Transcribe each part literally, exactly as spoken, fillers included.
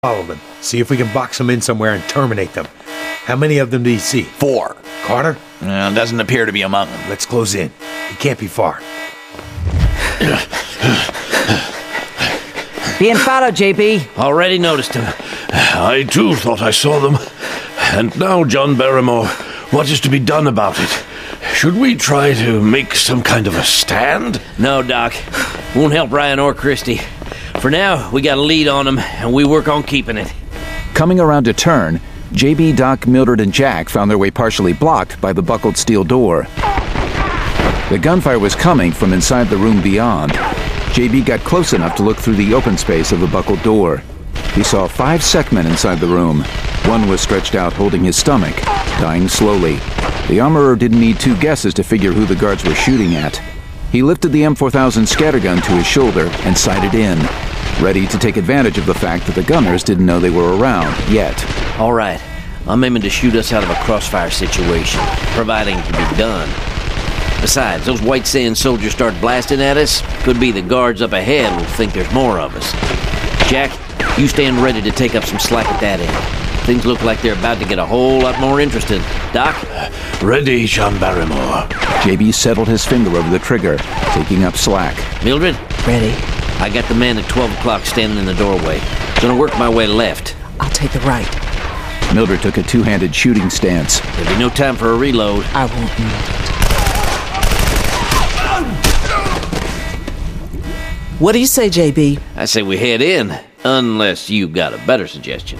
Follow them. See if we can box them in somewhere and terminate them. How many of them do you see? Four. Carter? Uh, doesn't appear to be among them. Let's close in. He can't be far. Being followed, J B. Already noticed him. I too thought I saw them. And now, John Barrymore, what is to be done about it? Should we try to make some kind of a stand? No, Doc. Won't help Ryan or Christie. For now, we got a lead on them, and we work on keeping it. Coming around a turn, J B, Doc, Mildred, and Jack found their way partially blocked by the buckled steel door. The gunfire was coming from inside the room beyond. J B got close enough to look through the open space of the buckled door. He saw five Sekmen inside the room. One was stretched out holding his stomach, dying slowly. The armorer didn't need two guesses to figure who the guards were shooting at. He lifted the M four thousand scattergun to his shoulder and sighted in, ready to take advantage of the fact that the gunners didn't know they were around yet. All right. I'm aiming to shoot us out of a crossfire situation, providing it can be done. Besides, those White Sands soldiers start blasting at us. Could be the guards up ahead will think there's more of us. Jack, you stand ready to take up some slack at that end. Things look like they're about to get a whole lot more interested. Doc? Ready, John Barrymore. J B settled his finger over the trigger, taking up slack. Mildred? Ready. I got the man at twelve o'clock standing in the doorway. Gonna work my way left. I'll take the right. Mildred took a two-handed shooting stance. There'll be no time for a reload. I won't need it. What do you say, J B? I say we head in, unless you've got a better suggestion.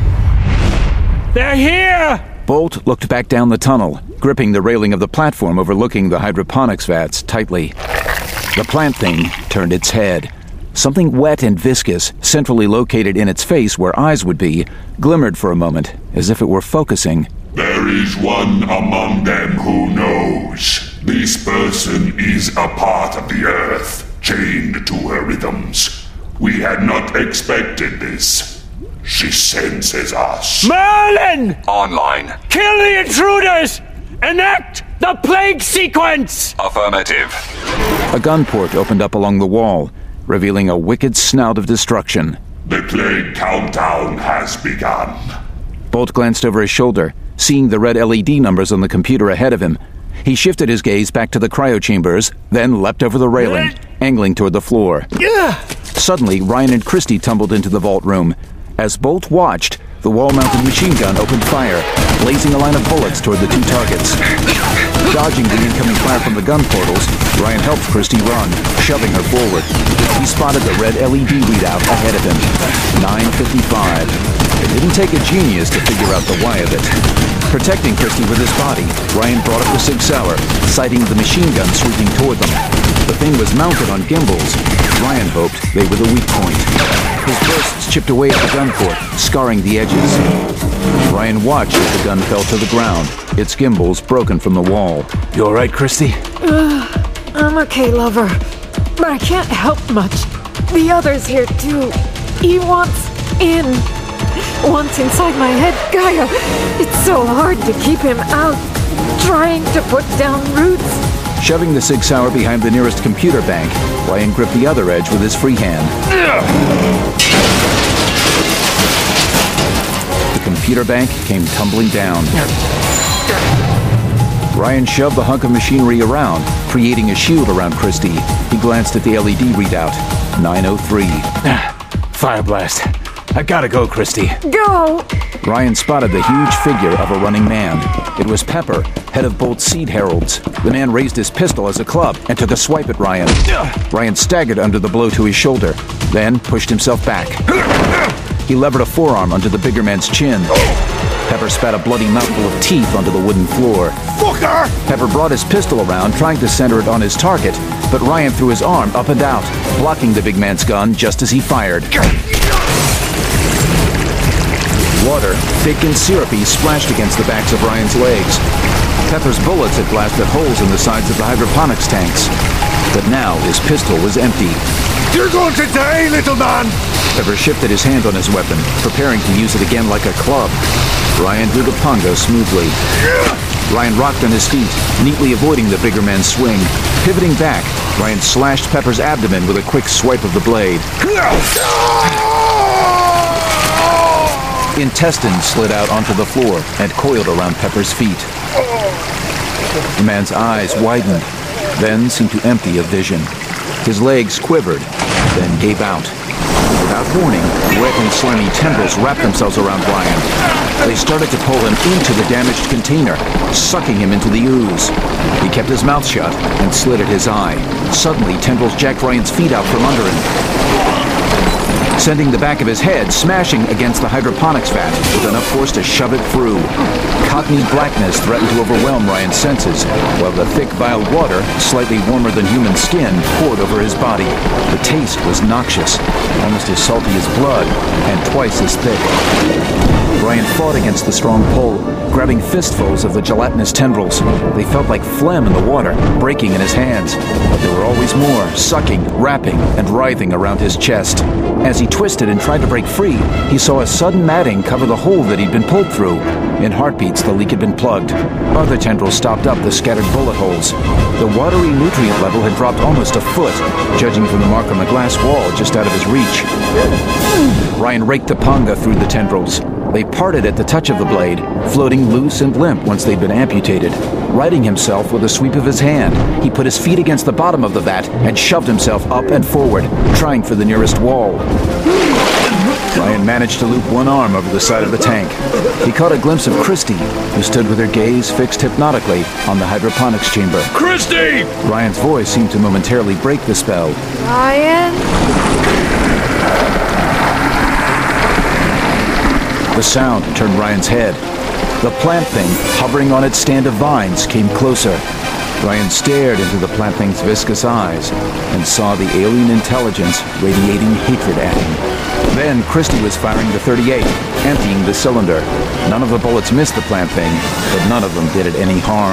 They're here! Bolt looked back down the tunnel, gripping the railing of the platform overlooking the hydroponics vats tightly. The plant thing turned its head. Something wet and viscous, centrally located in its face where eyes would be, glimmered for a moment, as if it were focusing. There is one among them who knows. This person is a part of the earth, chained to her rhythms. We had not expected this. She senses us. Merlin! Online. Kill the intruders! Enact the plague sequence! Affirmative. A gun port opened up along the wall, revealing a wicked snout of destruction. The plague countdown has begun. Bolt glanced over his shoulder, seeing the red L E D numbers on the computer ahead of him. He shifted his gaze back to the cryochambers, then leapt over the railing, angling toward the floor. Suddenly, Ryan and Christie tumbled into the vault room. As Bolt watched, the wall-mounted machine gun opened fire, blazing a line of bullets toward the two targets. Dodging the incoming fire from the gun portals, Ryan helped Christie run, shoving her forward. He spotted the red L E D readout ahead of him. nine fifty-five. It didn't take a genius to figure out the why of it. Protecting Christie with his body, Ryan brought up the Sig Sauer, sighting the machine gun sweeping toward them. The thing was mounted on gimbals. Ryan hoped they were the weak point. His bursts chipped away at the gun port, scarring the edges. Ryan watched as the gun fell to the ground, its gimbals broken from the wall. You all right, Christie? Uh, I'm okay, lover. But I can't help much. The other's here, too. He wants in. Wants inside my head, Gaia. It's so hard to keep him out. Trying to put down roots. Shoving the Sig Sauer behind the nearest computer bank, Ryan gripped the other edge with his free hand. The computer bank came tumbling down. Ryan shoved the hunk of machinery around, creating a shield around Christie. He glanced at the L E D readout. nine oh three. Fire blast. I gotta go, Christie. Go! Ryan spotted the huge figure of a running man. It was Pepper, head of Bolt's Seed Heralds. The man raised his pistol as a club and took a swipe at Ryan. Ryan staggered under the blow to his shoulder, then pushed himself back. He levered a forearm under the bigger man's chin. Pepper spat a bloody mouthful of teeth onto the wooden floor. Fucker! Pepper brought his pistol around, trying to center it on his target, but Ryan threw his arm up and out, blocking the big man's gun just as he fired. Water, thick and syrupy, splashed against the backs of Ryan's legs. Pepper's bullets had blasted holes in the sides of the hydroponics tanks. But now his pistol was empty. You're going to die, little man! Pepper shifted his hand on his weapon, preparing to use it again like a club. Ryan drew the pongo smoothly. Ryan rocked on his feet, neatly avoiding the bigger man's swing. Pivoting back, Ryan slashed Pepper's abdomen with a quick swipe of the blade. Intestines slid out onto the floor and coiled around Pepper's feet. The man's eyes widened, then seemed to empty of vision. His legs quivered, then gave out. Without warning, wet and slimy tendrils wrapped themselves around Ryan. They started to pull him into the damaged container, sucking him into the ooze. He kept his mouth shut and slid at his eye. Suddenly, tendrils jacked Ryan's feet out from under him, sending the back of his head smashing against the hydroponics vat with enough force to shove it through. Cottony blackness threatened to overwhelm Ryan's senses, while the thick, vile water, slightly warmer than human skin, poured over his body. The taste was noxious, almost as salty as blood, and twice as thick. Ryan fought against the strong pull, grabbing fistfuls of the gelatinous tendrils. They felt like phlegm in the water, breaking in his hands. But there were always more, sucking, wrapping, and writhing around his chest. As he twisted and tried to break free, he saw a sudden matting cover the hole that he'd been pulled through. In heartbeats, the leak had been plugged. Other tendrils stopped up the scattered bullet holes. The watery nutrient level had dropped almost a foot, judging from the mark on the glass wall just out of his reach. Ryan raked the panga through the tendrils. They parted at the touch of the blade, floating loose and limp once they'd been amputated. Righting himself with a sweep of his hand, he put his feet against the bottom of the vat and shoved himself up and forward, trying for the nearest wall. Ryan managed to loop one arm over the side of the tank. He caught a glimpse of Christy, who stood with her gaze fixed hypnotically on the hydroponics chamber. Christy! Ryan's voice seemed to momentarily break the spell. Ryan? The sound turned Ryan's head. The plant thing, hovering on its stand of vines, came closer. Ryan stared into the plant thing's viscous eyes and saw the alien intelligence radiating hatred at him. Then Christy was firing the thirty-eight, emptying the cylinder. None of the bullets missed the plant thing, but none of them did it any harm.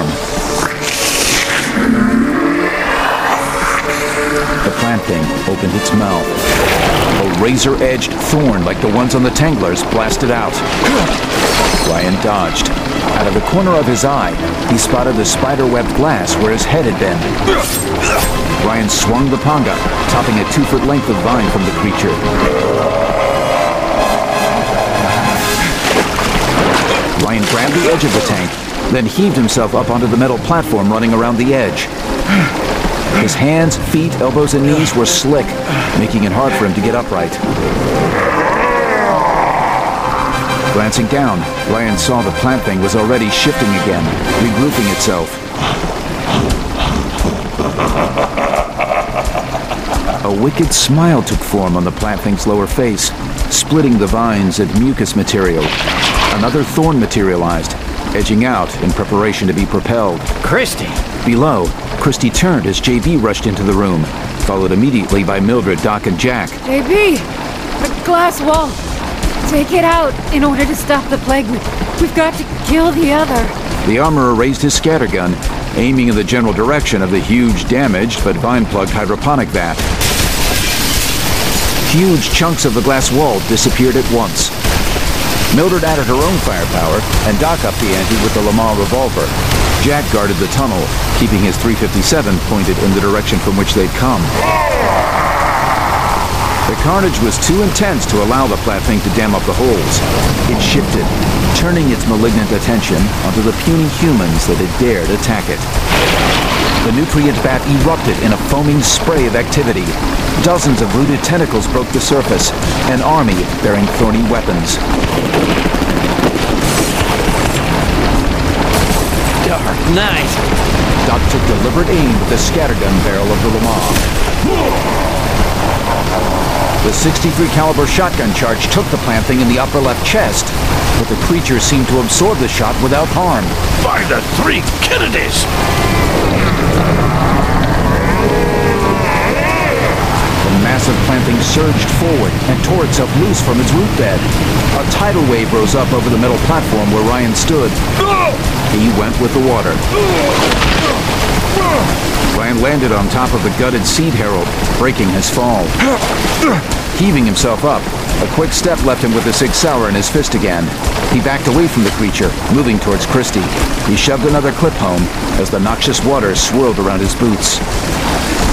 The plant thing opened its mouth. A razor-edged thorn like the ones on the Tanglers blasted out. Ryan dodged. Out of the corner of his eye, he spotted the spider-webbed glass where his head had been. Ryan swung the panga, topping a two-foot length of vine from the creature. Ryan grabbed the edge of the tank, then heaved himself up onto the metal platform running around the edge. His hands, feet, elbows, and knees were slick, making it hard for him to get upright. Glancing down, Ryan saw the plant thing was already shifting again, regrouping itself. A wicked smile took form on the plant thing's lower face, splitting the vines and mucus material. Another thorn materialized, edging out in preparation to be propelled. Christy! Below, Christy turned as J B rushed into the room, followed immediately by Mildred, Doc, and Jack. J B! The glass wall! Take it out in order to stop the plague. We've got to kill the other. The armorer raised his scattergun, aiming in the general direction of the huge, damaged but vine-plugged hydroponic vat. Huge chunks of the glass wall disappeared at once. Mildred added her own firepower, and Doc upped the ante with the Lamar revolver. Jack guarded the tunnel, keeping his three fifty-seven pointed in the direction from which they'd come. The carnage was too intense to allow the plant thing to dam up the holes. It shifted, turning its malignant attention onto the puny humans that had dared attack it. The nutrient vat erupted in a foaming spray of activity. Dozens of rooted tentacles broke the surface, an army bearing thorny weapons. Dark night! Doc took deliberate aim with the scattergun barrel of the Lamar. The sixty-three caliber shotgun charge took the plant thing in the upper left chest, but the creature seemed to absorb the shot without harm. By the three Kennedys! The massive plant thing surged forward and tore itself loose from its root bed. A tidal wave rose up over the metal platform where Ryan stood. He went with the water. Ryan landed on top of the gutted Seed Herald, breaking his fall. Heaving himself up, a quick step left him with the Sig Sauer in his fist again. He backed away from the creature, moving towards Christy. He shoved another clip home as the noxious water swirled around his boots.